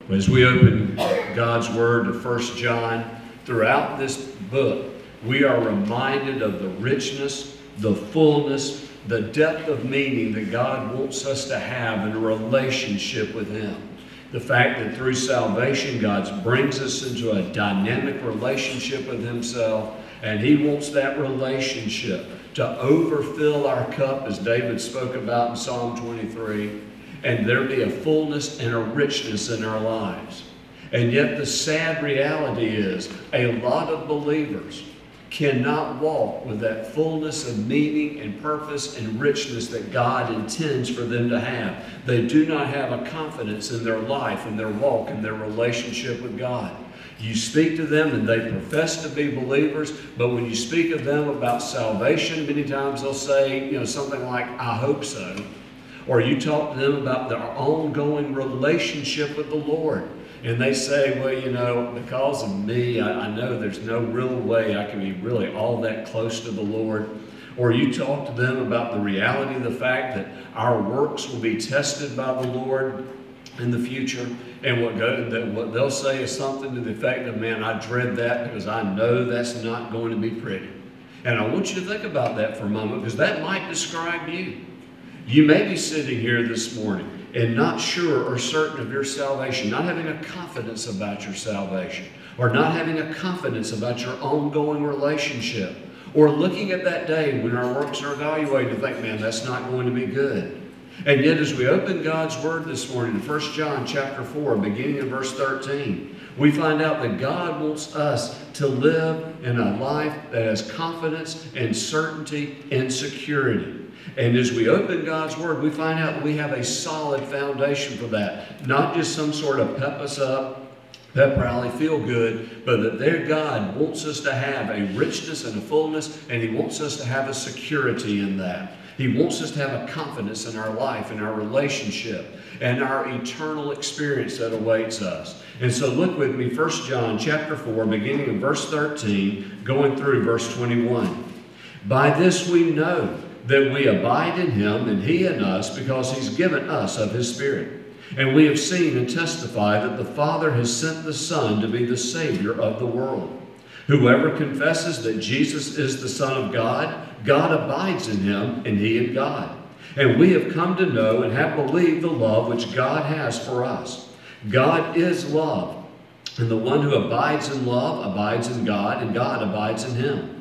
As we open God's Word to 1 John, throughout this book, we are reminded of the richness, the fullness, the depth of meaning that God wants us to have in a relationship with Him. The fact that through salvation, God brings us into a dynamic relationship with Himself, and He wants that relationship to overfill our cup, as David spoke about in Psalm 23, and there be a fullness and a richness in our lives. And yet the sad reality is a lot of believers cannot walk with that fullness of meaning and purpose and richness that God intends for them to have. They do not have a confidence in their life, in their walk, in their relationship with God. You speak to them and they profess to be believers, but when you speak of them about salvation, many times they'll say, something like, "I hope so." Or you talk to them about their ongoing relationship with the Lord, and they say, "Well, because of me, I know there's no real way I can be really all that close to the Lord." Or you talk to them about the reality of the fact that our works will be tested by the Lord in the future, and what they'll say is something to the effect of, "Man, I dread that because I know that's not going to be pretty." And I want you to think about that for a moment, because that might describe you. You may be sitting here this morning and not sure or certain of your salvation, not having a confidence about your salvation, or not having a confidence about your ongoing relationship, or looking at that day when our works are evaluated and think, "Man, that's not going to be good." And yet as we open God's Word this morning in 1 John chapter 4, beginning in verse 13, we find out that God wants us to live in a life that has confidence and certainty and security. And as we open God's Word, we find out that we have a solid foundation for that. Not just some sort of pep us up, pep rally, feel good, but that their God wants us to have a richness and a fullness, and He wants us to have a security in that. He wants us to have a confidence in our life, in our relationship, and our eternal experience that awaits us. And so look with me, 1 John chapter 4, beginning in verse 13, going through verse 21. "By this we know that we abide in Him and He in us, because He's given us of His Spirit. And we have seen and testified that the Father has sent the Son to be the Savior of the world. Whoever confesses that Jesus is the Son of God, God abides in Him and He in God. And we have come to know and have believed the love which God has for us. God is love, and the one who abides in love abides in God, and God abides in him.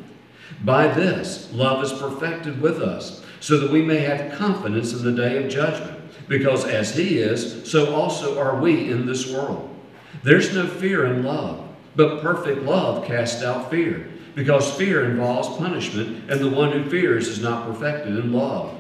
By this, love is perfected with us, so that we may have confidence in the day of judgment, because as He is, so also are we in this world. There's no fear in love, but perfect love casts out fear, because fear involves punishment, and the one who fears is not perfected in love.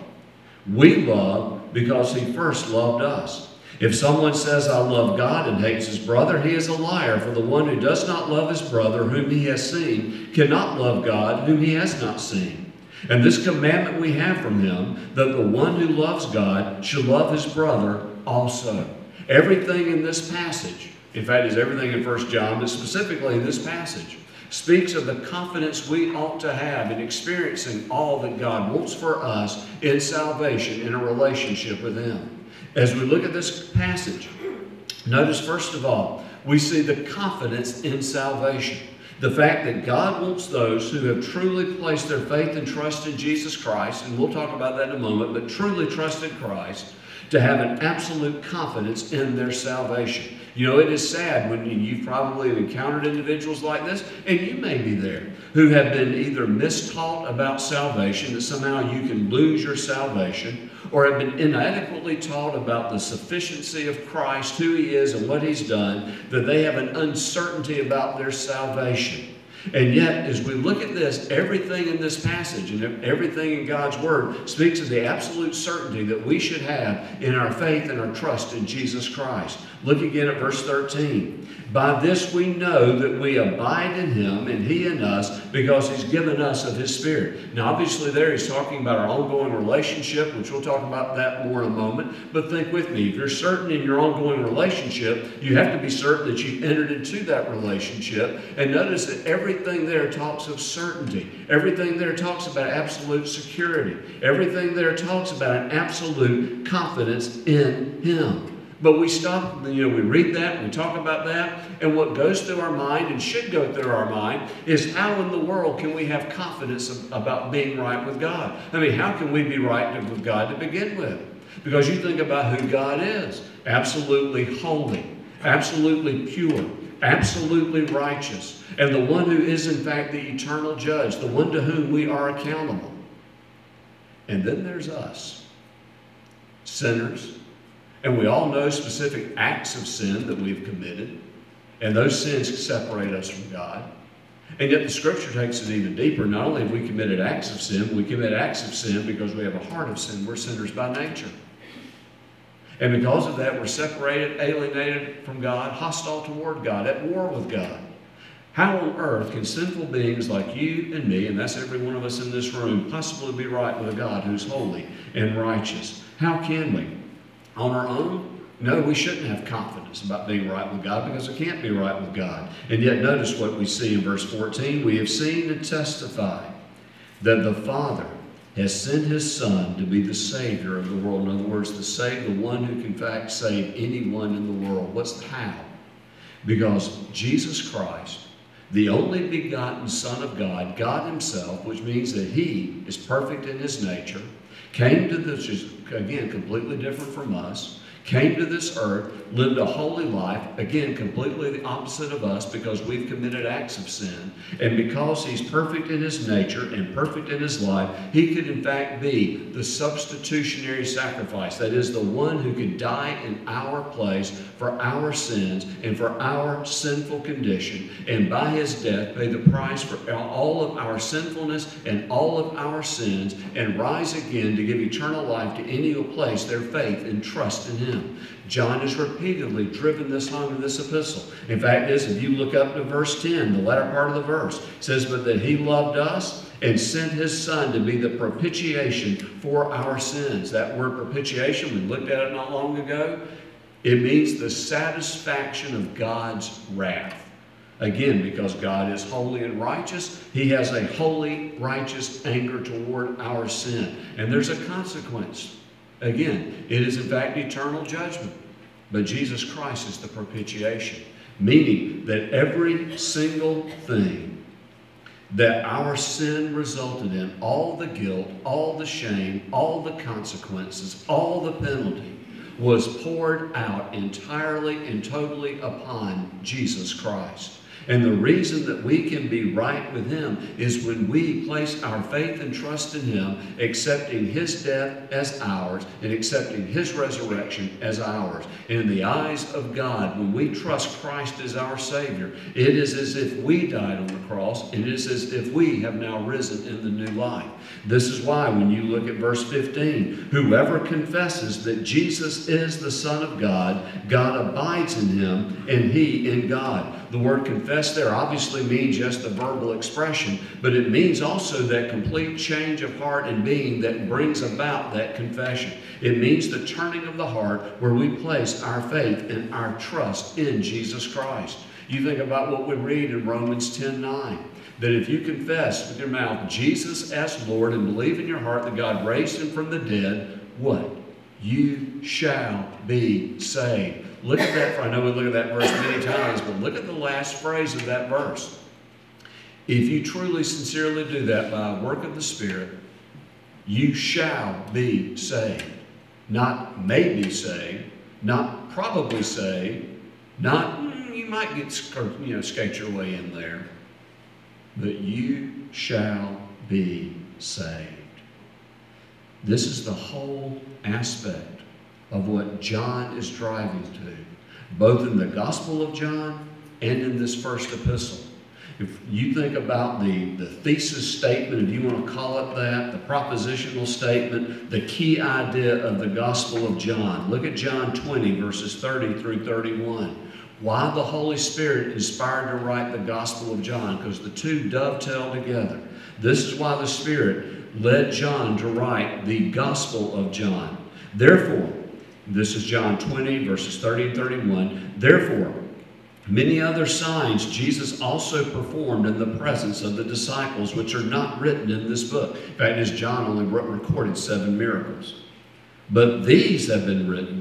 We love because He first loved us. If someone says, 'I love God,' and hates his brother, he is a liar, for the one who does not love his brother whom he has seen cannot love God whom he has not seen. And this commandment we have from Him, that the one who loves God should love his brother also." Everything in this passage, in fact, is everything in 1 John, but specifically in this passage, speaks of the confidence we ought to have in experiencing all that God wants for us in salvation, in a relationship with Him. As we look at this passage, notice first of all, we see the confidence in salvation. The fact that God wants those who have truly placed their faith and trust in Jesus Christ, and we'll talk about that in a moment, but truly trusted Christ, to have an absolute confidence in their salvation. It is sad when you've probably encountered individuals like this, and you may be there, who have been either mistaught about salvation, that somehow you can lose your salvation, or have been inadequately taught about the sufficiency of Christ, who He is and what He's done, that they have an uncertainty about their salvation. And yet, as we look at this, everything in this passage and everything in God's Word speaks of the absolute certainty that we should have in our faith and our trust in Jesus Christ. Look again at verse 13. "By this we know that we abide in Him and He in us, because He's given us of His Spirit." Now obviously there He's talking about our ongoing relationship, which we'll talk about that more in a moment. But think with me, if you're certain in your ongoing relationship, you have to be certain that you've entered into that relationship. And notice that everything there talks of certainty. Everything there talks about absolute security. Everything there talks about an absolute confidence in Him. But we stop, we read that, and we talk about that, and what goes through our mind and should go through our mind is how in the world can we have confidence about being right with God? I mean, how can we be right with God to begin with? Because you think about who God is. Absolutely holy, absolutely pure, absolutely righteous, and the one who is in fact the eternal judge, the one to whom we are accountable. And then there's us, sinners. And we all know specific acts of sin that we've committed. And those sins separate us from God. And yet the Scripture takes it even deeper. Not only have we committed acts of sin, we commit acts of sin because we have a heart of sin. We're sinners by nature. And because of that, we're separated, alienated from God, hostile toward God, at war with God. How on earth can sinful beings like you and me, and that's every one of us in this room, possibly be right with a God who's holy and righteous? How can we? On our own? No, we shouldn't have confidence about being right with God because we can't be right with God. And yet notice what we see in verse 14. We have seen and testified that the Father has sent his Son to be the Savior of the world. In other words, to save the one who can in fact save anyone in the world. What's the how? Because Jesus Christ, the only begotten Son of God, God himself, which means that he is perfect in his nature, came to this, again, completely different from us, came to this earth, lived a holy life, again, completely the opposite of us because we've committed acts of sin. And because he's perfect in his nature and perfect in his life, he could in fact be the substitutionary sacrifice. That is, the one who could die in our place for our sins and for our sinful condition. And by his death, pay the price for all of our sinfulness and all of our sins and rise again to give eternal life to any who place their faith and trust in him. John has repeatedly driven this home in this epistle. In fact, if you look up to verse 10, the latter part of the verse, it says, but that he loved us and sent his Son to be the propitiation for our sins. That word propitiation, we looked at it not long ago. It means the satisfaction of God's wrath. Again, because God is holy and righteous, he has a holy, righteous anger toward our sin. And there's a consequence. Again, it is in fact eternal judgment. But Jesus Christ is the propitiation, meaning that every single thing that our sin resulted in, all the guilt, all the shame, all the consequences, all the penalty, was poured out entirely and totally upon Jesus Christ. And the reason that we can be right with him is when we place our faith and trust in him, accepting his death as ours and accepting his resurrection as ours. And in the eyes of God, when we trust Christ as our Savior, it is as if we died on the cross, and it is as if we have now risen in the new life. This is why when you look at verse 15, whoever confesses that Jesus is the Son of God, God abides in him and he in God. The word confess there obviously means just the verbal expression, but it means also that complete change of heart and being that brings about that confession. It means the turning of the heart where we place our faith and our trust in Jesus Christ. You think about what we read in Romans 10:9, that if you confess with your mouth Jesus as Lord and believe in your heart that God raised him from the dead, what? You shall be saved. Look at that. I know we look at that verse many times, but look at the last phrase of that verse. If you truly, sincerely do that by a work of the Spirit, you shall be saved. Not may be saved, not probably saved, not you might get skate your way in there, but you shall be saved. This is the whole aspect of what John is driving to, both in the Gospel of John and in this first epistle. If you think about the thesis statement, if you want to call it that, the propositional statement, the key idea of the Gospel of John, look at John 20, verses 30 through 31. Why the Holy Spirit inspired to write the Gospel of John, because the two dovetail together. This is why the Spirit led John to write the Gospel of John. Therefore, this is John 20, verses 30 and 31. Therefore, many other signs Jesus also performed in the presence of the disciples, which are not written in this book. In fact, as John only recorded 7 miracles. But these have been written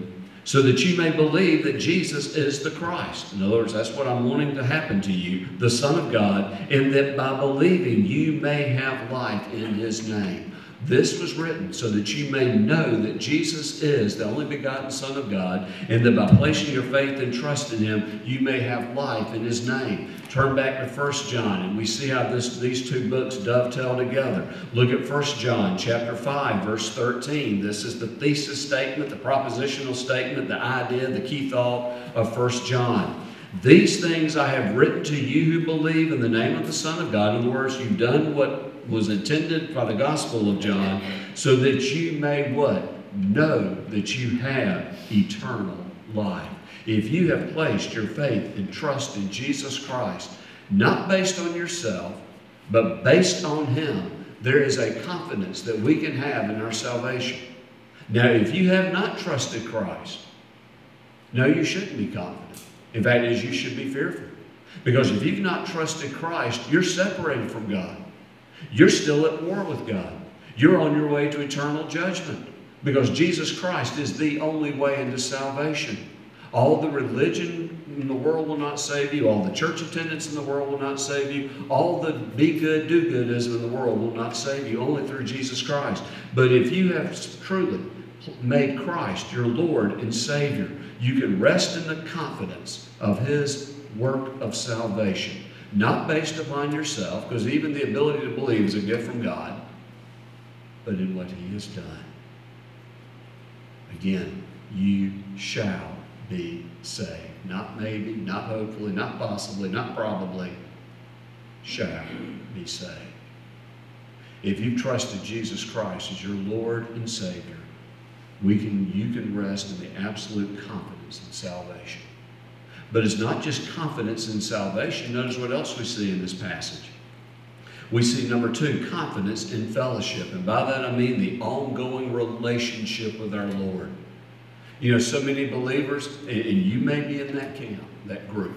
so that you may believe that Jesus is the Christ. In other words, that's what I'm wanting to happen to you, the Son of God, and that by believing you may have life in his name. This was written so that you may know that Jesus is the only begotten Son of God, and that by placing your faith and trust in him, you may have life in his name. Turn back to 1 John, and we see how these two books dovetail together. Look at 1 John chapter 5, verse 13. This is the thesis statement, the propositional statement, the idea, the key thought of 1 John. These things I have written to you who believe in the name of the Son of God. In other words, you've done what was intended by the Gospel of John, so that you may what? Know that you have eternal life. If you have placed your faith and trust in Jesus Christ, not based on yourself, but based on him, there is a confidence that we can have in our salvation. Now, if you have not trusted Christ, no, you shouldn't be confident. In fact, you should be fearful. Because if you've not trusted Christ, you're separated from God. You're still at war with God. You're on your way to eternal judgment. Because Jesus Christ is the only way into salvation. All the religion in the world will not save you. All the church attendance in the world will not save you. All the be good, do goodism in the world will not save you. Only through Jesus Christ. But if you have truly made Christ your Lord and Savior, you can rest in the confidence of his work of salvation. Not based upon yourself, because even the ability to believe is a gift from God, but in what he has done. Again, you shall be saved. Not maybe, not hopefully, not possibly, not probably. Shall be saved. If you've trusted Jesus Christ as your Lord and Savior, you can rest in the absolute confidence in salvation. But it's not just confidence in salvation. Notice what else we see in this passage. We see, number 2, confidence in fellowship. And by that I mean the ongoing relationship with our Lord. You know, so many believers, and you may be in that camp, that group.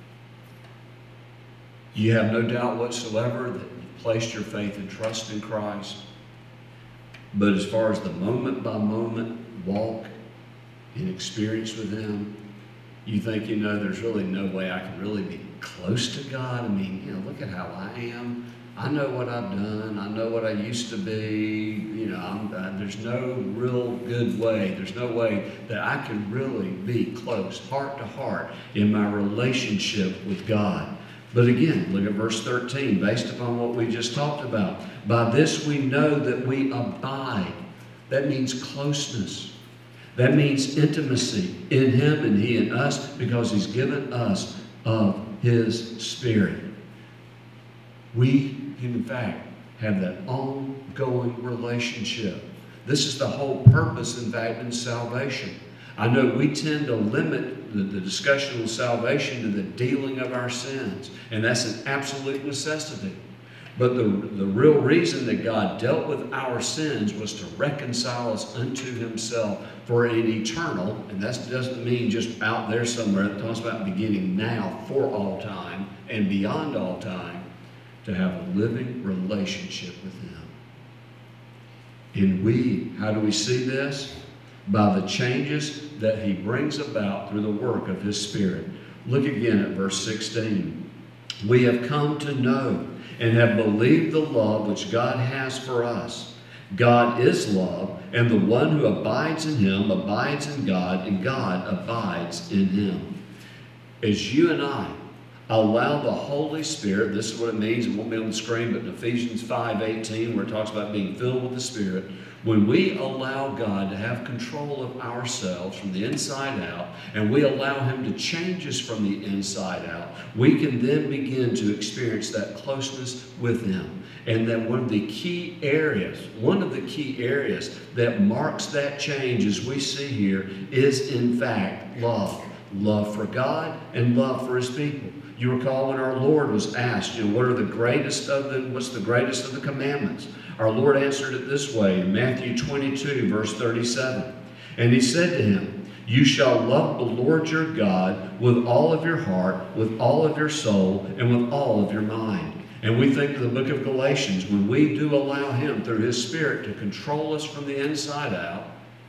You have no doubt whatsoever that you've placed your faith and trust in Christ. But as far as the moment by moment walk and experience with him, you think, there's really no way I can really be close to God. I mean, look at how I am. I know what I've done. I know what I used to be. There's no real good way. There's no way that I can really be close, heart to heart, in my relationship with God. But again, look at verse 13, based upon what we just talked about. By this we know that we abide. That means closeness. That means intimacy in him and he in us, because he's given us of his Spirit. We, in fact, have that ongoing relationship. This is the whole purpose, in fact, in salvation. I know we tend to limit the discussion of salvation to the dealing of our sins, and that's an absolute necessity. But the real reason that God dealt with our sins was to reconcile us unto himself for an eternal, and that doesn't mean just out there somewhere. It talks about beginning now for all time and beyond all time, to have a living relationship with him. And how do we see this? By the changes that he brings about through the work of his Spirit. Look again at verse 16. We have come to know and have believed the love which God has for us. God is love, and the one who abides in him abides in God, and God abides in him. As you and I allow the Holy Spirit, this is what it means, it won't be on the screen, but in Ephesians 5:18, where it talks about being filled with the Spirit, when we allow God to have control of ourselves from the inside out, and we allow him to change us from the inside out, we can then begin to experience that closeness with him. And that one of the key areas that marks that change, as we see here, is in fact love. Love for God and love for his people. You recall when our Lord was asked, what's the greatest of the commandments? Our Lord answered it this way in Matthew 22, verse 37. And he said to him, you shall love the Lord your God with all of your heart, with all of your soul, and with all of your mind. And we think of the book of Galatians, when we do allow him through his Spirit to control us from the inside out,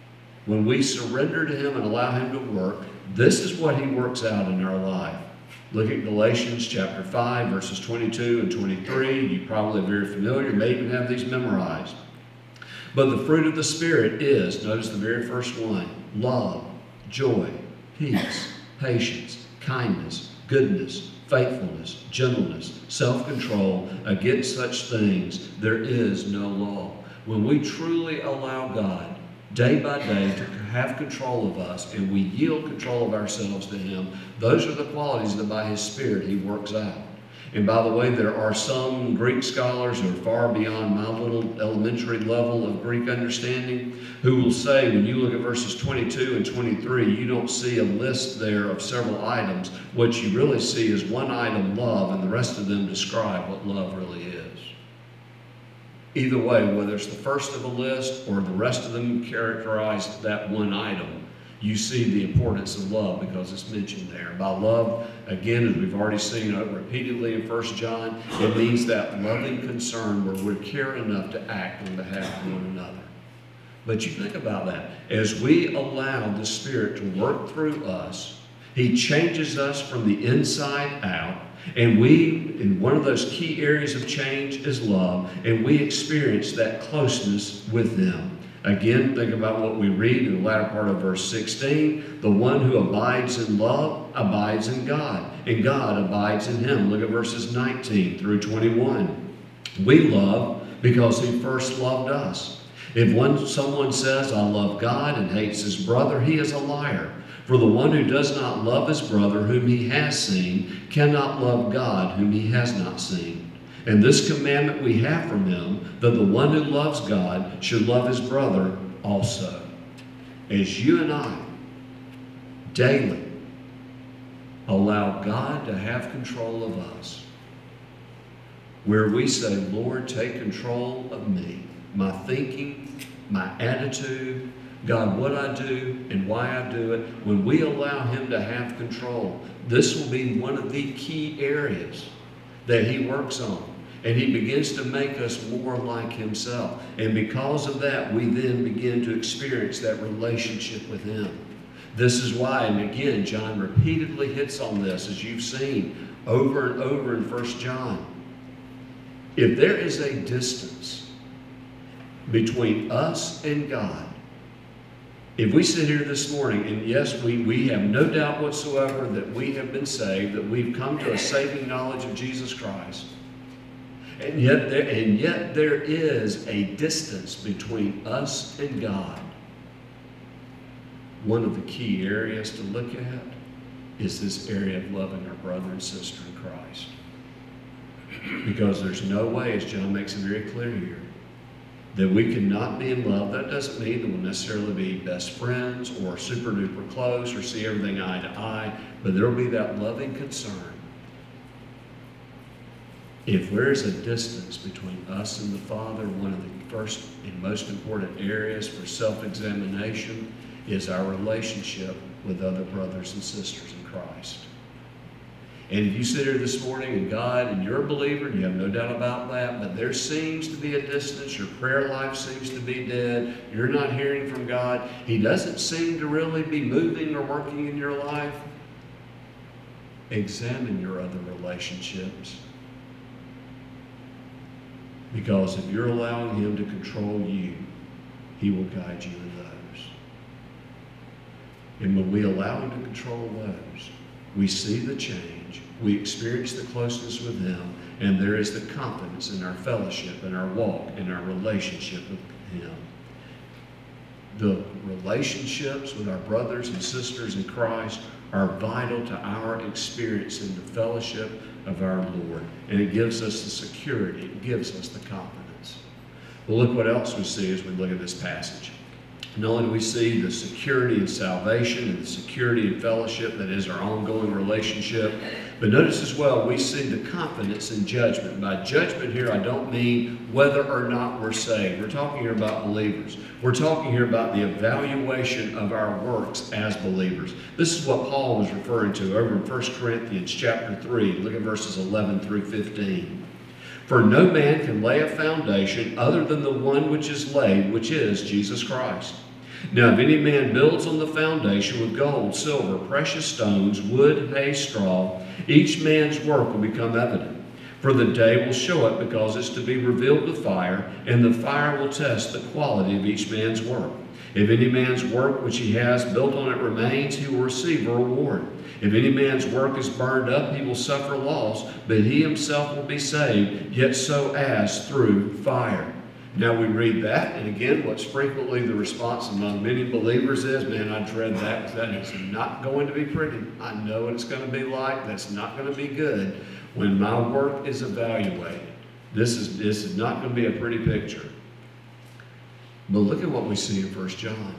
When we surrender to Him and allow Him to work, this is what He works out in our life. Look at Galatians chapter 5, verses 22 and 23. You probably are very familiar. You may even have these memorized. But the fruit of the Spirit is, notice the very first one, love, joy, peace, patience, kindness, goodness, faithfulness, gentleness, self-control. Against such things there is no law. When we truly allow God day by day to have control of us, and we yield control of ourselves to Him, those are the qualities that by His Spirit He works out. And by the way, there are some Greek scholars who are far beyond my little elementary level of Greek understanding who will say, when you look at verses 22 and 23, you don't see a list there of several items. What you really see is one item, love, and the rest of them describe what love really is. Either way, whether it's the first of a list or the rest of them characterize that one item, you see the importance of love because it's mentioned there. By love, again, as we've already seen repeatedly in 1 John, it means that loving concern where we care enough to act on behalf of one another. But you think about that. As we allow the Spirit to work through us, He changes us from the inside out. And we, in one of those key areas of change is love, and we experience that closeness with Him. Again, think about what we read in the latter part of verse 16. The one who abides in love abides in God, and God abides in him. Look at verses 19 through 21. We love because He first loved us. If someone says, I love God, and hates his brother, he is a liar. For the one who does not love his brother whom he has seen cannot love God whom he has not seen. And this commandment we have from Him, that the one who loves God should love his brother also. As you and I daily allow God to have control of us, where we say, Lord, take control of me, my thinking, my attitude, God, what I do and why I do it, when we allow Him to have control, this will be one of the key areas that He works on. And He begins to make us more like Himself. And because of that, we then begin to experience that relationship with Him. This is why, and again, John repeatedly hits on this, as you've seen over and over in 1 John. If there is a distance between us and God, if we sit here this morning, and yes, we have no doubt whatsoever that we have been saved, that we've come to a saving knowledge of Jesus Christ, and yet there is a distance between us and God. One of the key areas to look at is this area of loving our brother and sister in Christ. Because there's no way, as John makes it very clear here, that we cannot be in love. That doesn't mean that we'll necessarily be best friends or super duper close or see everything eye to eye, but there will be that loving concern. If there is a distance between us and the Father, one of the first and most important areas for self-examination is our relationship with other brothers and sisters in Christ. And if you sit here this morning and God, and you're a believer, and you have no doubt about that, but there seems to be a distance, your prayer life seems to be dead, you're not hearing from God, He doesn't seem to really be moving or working in your life, examine your other relationships. Because if you're allowing Him to control you, He will guide you in those. And when we allow Him to control those, we see the change, we experience the closeness with Him, and there is the confidence in our fellowship, in our walk, in our relationship with Him. The relationships with our brothers and sisters in Christ are vital to our experience in the fellowship of our Lord. And it gives us the security, it gives us the confidence. Well, look what else we see as we look at this passage. Not only do we see the security in salvation and the security in fellowship that is our ongoing relationship, but notice as well we see the confidence in judgment. By judgment here, I don't mean whether or not we're saved. We're talking here about believers. We're talking here about the evaluation of our works as believers. This is what Paul was referring to over in 1 Corinthians chapter 3. Look at verses 11 through 15. For no man can lay a foundation other than the one which is laid, which is Jesus Christ. Now, if any man builds on the foundation with gold, silver, precious stones, wood, hay, straw, each man's work will become evident. For the day will show it, because it's to be revealed with fire, and the fire will test the quality of each man's work. If any man's work which he has built on it remains, he will receive a reward. If any man's work is burned up, he will suffer loss, but he himself will be saved, yet so as through fire. Now we read that, and again, what's frequently the response among many believers is, man, I dread that. That is not going to be pretty. I know what it's going to be like. That's not going to be good. When my work is evaluated, this is not going to be a pretty picture. But look at what we see in 1 John.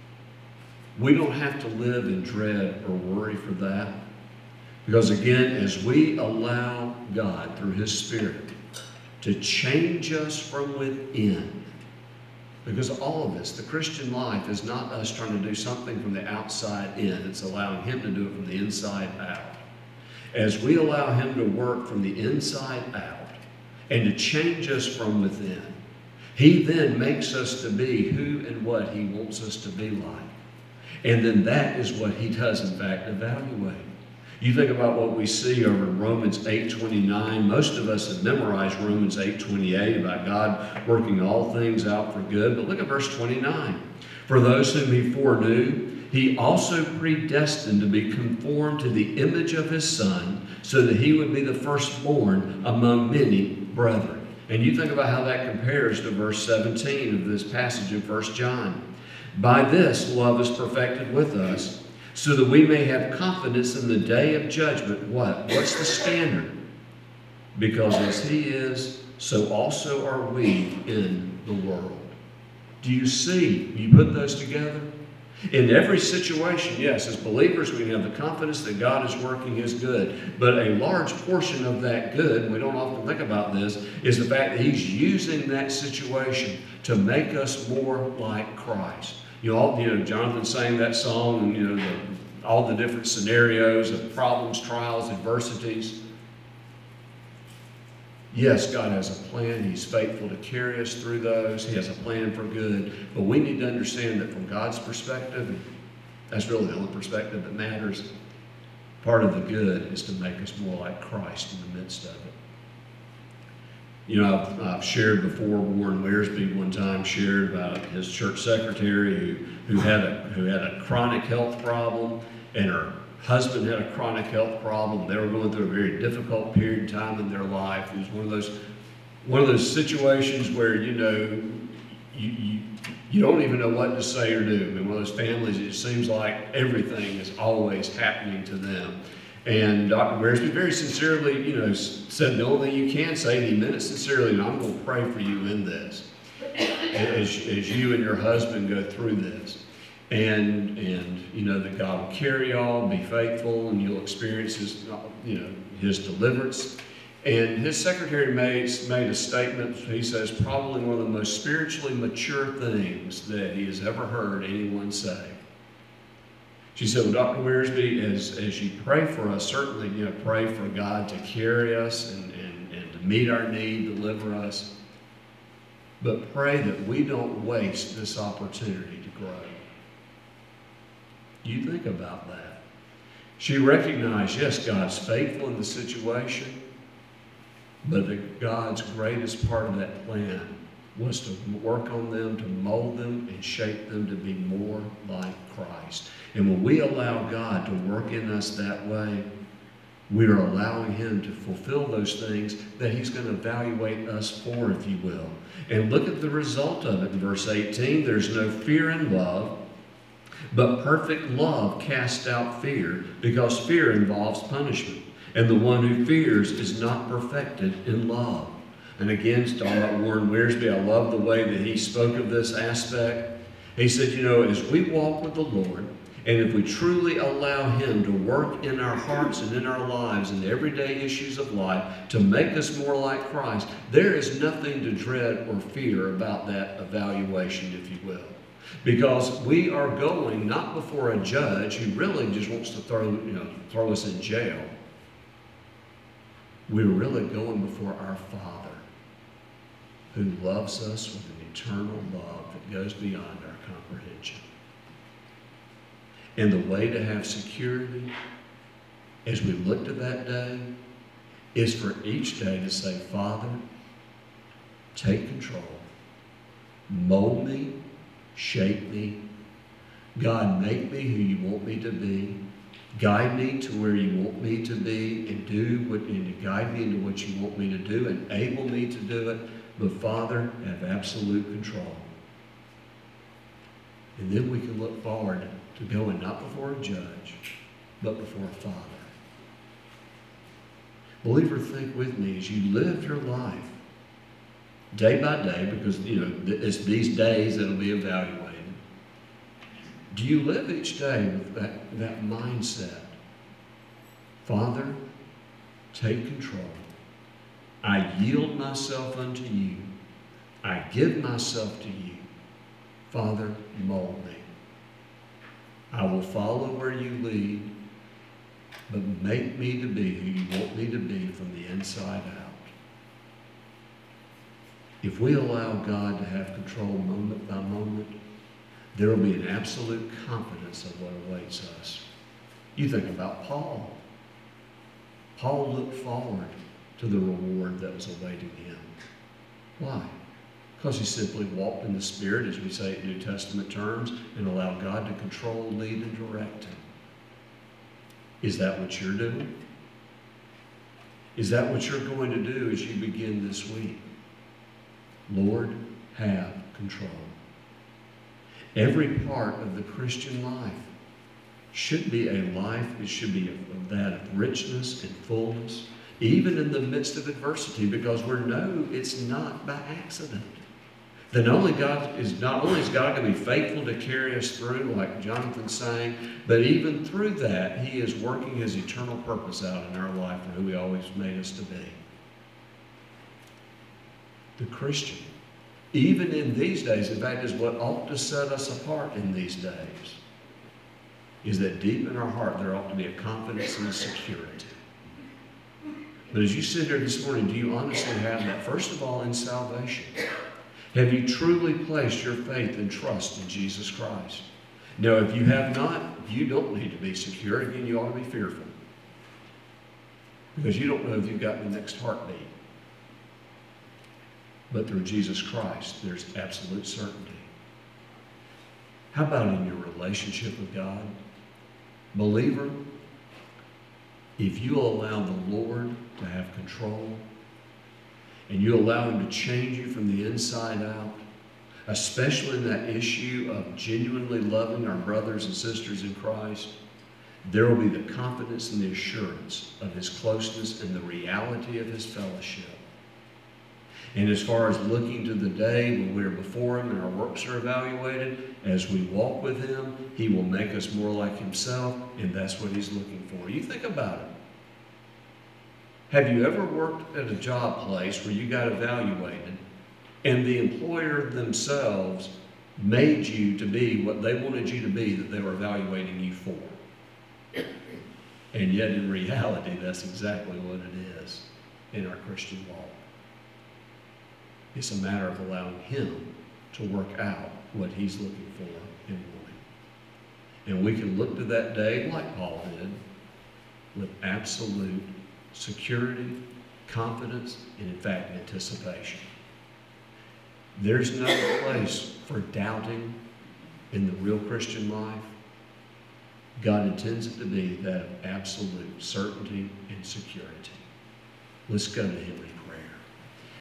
We don't have to live in dread or worry for that. Because again, as we allow God through His Spirit to change us from within, because all of this, the Christian life is not us trying to do something from the outside in. It's allowing Him to do it from the inside out. As we allow Him to work from the inside out and to change us from within, He then makes us to be who and what He wants us to be like. And then that is what He does, in fact, evaluate. You think about what we see over in Romans 8:29. Most of us have memorized Romans 8:28 about God working all things out for good. But look at verse 29. For those whom He foreknew, He also predestined to be conformed to the image of His Son, so that He would be the firstborn among many brethren. And you think about how that compares to verse 17 of this passage of 1 John. By this love is perfected with us, so that we may have confidence in the day of judgment. What? What's the standard? Because as He is, so also are we in the world. Do you see? You put those together? In every situation, yes, as believers, we can have the confidence that God is working His good. But a large portion of that good, and we don't often think about this, is the fact that He's using that situation to make us more like Christ. Jonathan sang that song, and all the different scenarios of problems, trials, adversities. Yes, God has a plan. He's faithful to carry us through those. He has a plan for good. But we need to understand that from God's perspective, and that's really the only perspective that matters, part of the good is to make us more like Christ in the midst of it. I've shared before, Warren Wearsby one time shared about his church secretary who had a chronic health problem, and her husband had a chronic health problem. They were going through a very difficult period of time in their life. It was one of those situations where you don't even know what to say or do. I mean, one of those families, it seems like everything is always happening to them. And Dr. Wearsby very sincerely, said the only thing you can say, and he meant it sincerely, and I'm going to pray for you in this, as you and your husband go through this. And that God will carry y'all, be faithful, and you'll experience His deliverance. And his secretary made a statement. He says probably one of the most spiritually mature things that he has ever heard anyone say. She said, well, Dr. Wearsby, as you pray for us, certainly, pray for God to carry us and to meet our need, deliver us. But pray that we don't waste this opportunity to grow. You think about that. She recognized, yes, God's faithful in the situation, but that God's greatest part of that plan was to work on them, to mold them, and shape them to be more like Christ. And when we allow God to work in us that way, we are allowing Him to fulfill those things that He's going to evaluate us for, if you will. And look at the result of it in verse 18. There's no fear in love, but perfect love casts out fear, because fear involves punishment. And the one who fears is not perfected in love. And again, talking about Warren Wearsby, I love the way that he spoke of this aspect. He said, as we walk with the Lord, and if we truly allow Him to work in our hearts and in our lives and the everyday issues of life to make us more like Christ, there is nothing to dread or fear about that evaluation, if you will. Because we are going not before a judge who really just wants to throw us in jail. We're really going before our Father, who loves us with an eternal love that goes beyond our comprehension. And the way to have security as we look to that day is for each day to say, Father, take control. Mold me, shape me. God, make me who you want me to be. Guide me to where you want me to be and to guide me into what you want me to do, enable me to do it. But Father, have absolute control. And then we can look forward to going not before a judge, but before a Father. Believer, think with me as you live your life day by day, because it's these days that'll be evaluated. Do you live each day with that mindset? Father, take control. I yield myself unto you. I give myself to you. Father, mold me. I will follow where you lead, but make me to be who you want me to be from the inside out. If we allow God to have control moment by moment, there will be an absolute confidence of what awaits us. You think about Paul. Paul looked forward to the reward that was awaiting him. Why? Because he simply walked in the Spirit, as we say in New Testament terms, and allowed God to control, lead, and direct him. Is that what you're doing? Is that what you're going to do as you begin this week? Lord, have control. Every part of the Christian life should be a life, it should be of that of richness and fullness, even in the midst of adversity, because it's not by accident. Not only is God going to be faithful to carry us through, like Jonathan's saying, but even through that, he is working his eternal purpose out in our life for who he always made us to be. The Christian, even in these days, in fact, is what ought to set us apart in these days, is that deep in our heart there ought to be a confidence and a security. But as you sit here this morning, do you honestly have that? First of all, in salvation. Have you truly placed your faith and trust in Jesus Christ? Now, if you have not, you don't need to be secure. Again, you ought to be fearful, because you don't know if you've got the next heartbeat. But through Jesus Christ, there's absolute certainty. How about in your relationship with God? Believer, if you allow the Lord to have control, and you allow him to change you from the inside out, especially in that issue of genuinely loving our brothers and sisters in Christ, there will be the confidence and the assurance of his closeness and the reality of his fellowship. And as far as looking to the day when we're before him and our works are evaluated, as we walk with him, he will make us more like himself, and that's what he's looking for. You think about it. Have you ever worked at a job place where you got evaluated and the employer themselves made you to be what they wanted you to be that they were evaluating you for? And yet in reality, that's exactly what it is in our Christian walk. It's a matter of allowing him to work out what he's looking for and wanting. And we can look to that day like Paul did with absolute security, confidence, and in fact, anticipation. There's no place for doubting in the real Christian life. God intends it to be that of absolute certainty and security. Let's go to him.